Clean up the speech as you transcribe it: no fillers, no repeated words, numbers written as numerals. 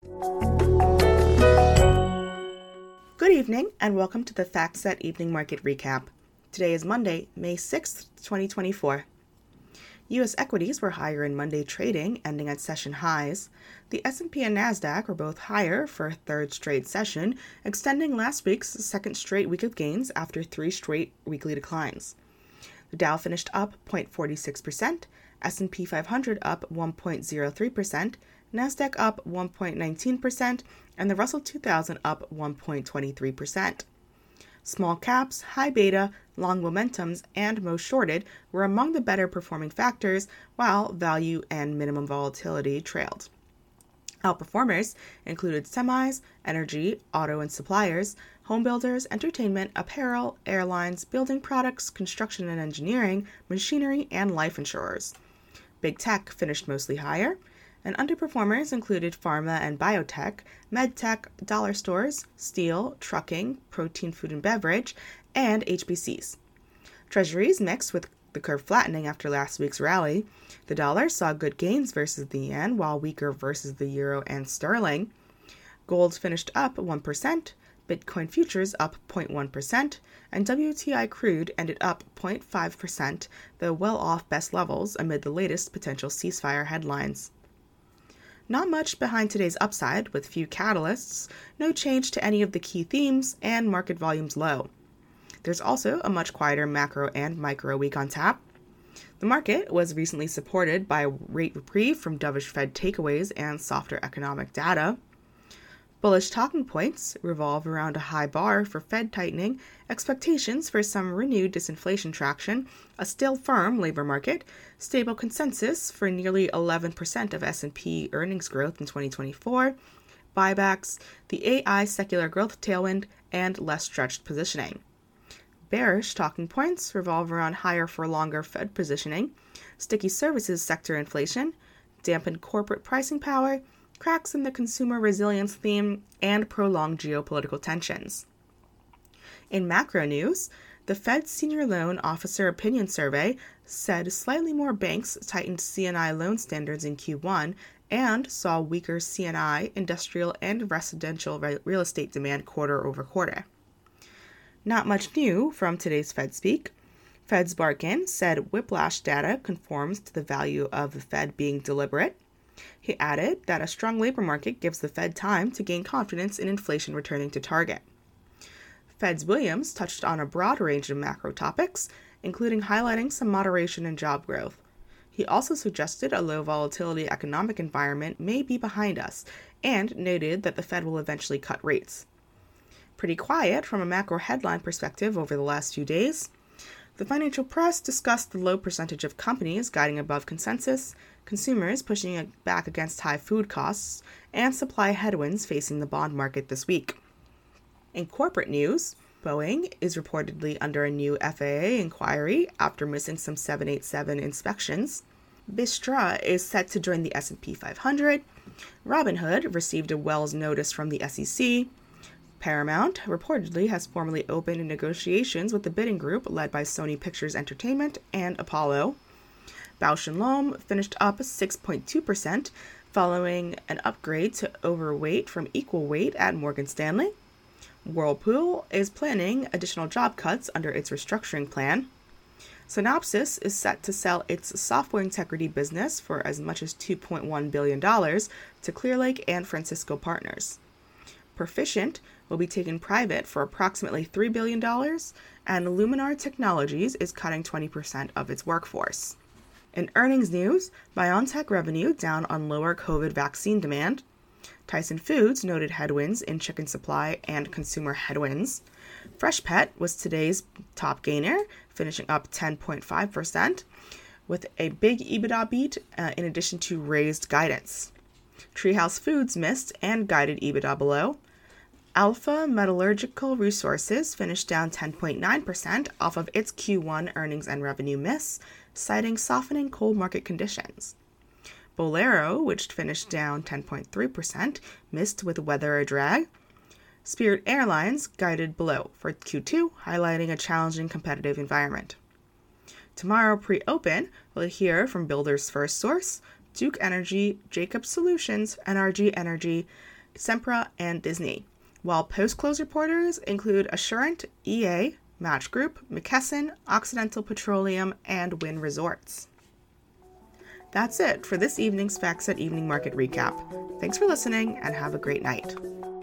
Good evening, and welcome to the FactSet Evening Market Recap. Today is Monday, May 6th, 2024. U.S. equities were higher in Monday trading, ending at session highs. The S&P and NASDAQ were both higher for a third straight session, extending last week's second straight week of gains after three straight weekly declines. The Dow finished up 0.46%, S&P 500 up 1.03%, NASDAQ up 1.19%, and the Russell 2000 up 1.23%. Small caps, high beta, long momentums, and most shorted were among the better performing factors, while value and minimum volatility trailed. Outperformers included semis, energy, auto and suppliers, home builders, entertainment, apparel, airlines, building products, construction and engineering, machinery, and life insurers. Big tech finished mostly higher, and underperformers included pharma and biotech, medtech, dollar stores, steel, trucking, protein, food and beverage, and HBCs. Treasuries mixed with the curve flattening after last week's rally. The dollar saw good gains versus the yen, while weaker versus the euro and sterling. Gold finished up 1%, Bitcoin futures up 0.1%, and WTI crude ended up 0.5%, though well off best levels amid the latest potential ceasefire headlines. Not much behind today's upside, with few catalysts, no change to any of the key themes, and market volumes low. There's also a much quieter macro and micro week on tap. The market was recently supported by a rate reprieve from dovish Fed takeaways and softer economic data. Bullish talking points revolve around a high bar for Fed tightening, expectations for some renewed disinflation traction, a still firm labor market, stable consensus for nearly 11% of S&P earnings growth in 2024, buybacks, the AI secular growth tailwind, and less stretched positioning. Bearish talking points revolve around higher for longer Fed positioning, sticky services sector inflation, dampened corporate pricing power, cracks in the consumer resilience theme, and prolonged geopolitical tensions. In macro news, the Fed's Senior Loan Officer Opinion Survey said slightly more banks tightened C&I loan standards in Q1 and saw weaker C&I, industrial, and residential real estate demand quarter over quarter. Not much new from today's Fed speak. Fed's Barkin said whiplash data conforms to the value of the Fed being deliberate. He added that a strong labor market gives the Fed time to gain confidence in inflation returning to target. Fed's Williams touched on a broad range of macro topics, including highlighting some moderation in job growth. He also suggested a low volatility economic environment may be behind us, and noted that the Fed will eventually cut rates. Pretty quiet from a macro headline perspective over the last few days. The financial press discussed the low percentage of companies guiding above consensus, consumers pushing back against high food costs, and supply headwinds facing the bond market this week. In corporate news, Boeing is reportedly under a new FAA inquiry after missing some 787 inspections. Vistra is set to join the S&P 500. Robinhood received a Wells notice from the SEC. Paramount reportedly has formally opened negotiations with the bidding group led by Sony Pictures Entertainment and Apollo. Bausch & Lomb finished up 6.2%, following an upgrade to overweight from equal weight at Morgan Stanley. Whirlpool is planning additional job cuts under its restructuring plan. Synopsys is set to sell its software integrity business for as much as $2.1 billion to Clearlake and Francisco Partners. Perficient will be taken private for approximately $3 billion, and Luminar Technologies is cutting 20% of its workforce. In earnings news, BioNTech revenue down on lower COVID vaccine demand. Tyson Foods noted headwinds in chicken supply and consumer headwinds. Freshpet was today's top gainer, finishing up 10.5%, with a big EBITDA beat in addition to raised guidance. Treehouse Foods missed and guided EBITDA below. Alpha Metallurgical Resources finished down 10.9% off of its Q1 earnings and revenue miss, citing softening coal market conditions. Bolero, which finished down 10.3%, missed with weather a drag. Spirit Airlines guided below for Q2, highlighting a challenging competitive environment. Tomorrow pre-open, we'll hear from Builders First Source, Duke Energy, Jacobs Solutions, NRG Energy, Sempra, and Disney, while post-close reporters include Assurant, EA, Match Group, McKesson, Occidental Petroleum, and Wynn Resorts. That's it for this evening's FactSet Evening Market Recap. Thanks for listening and have a great night.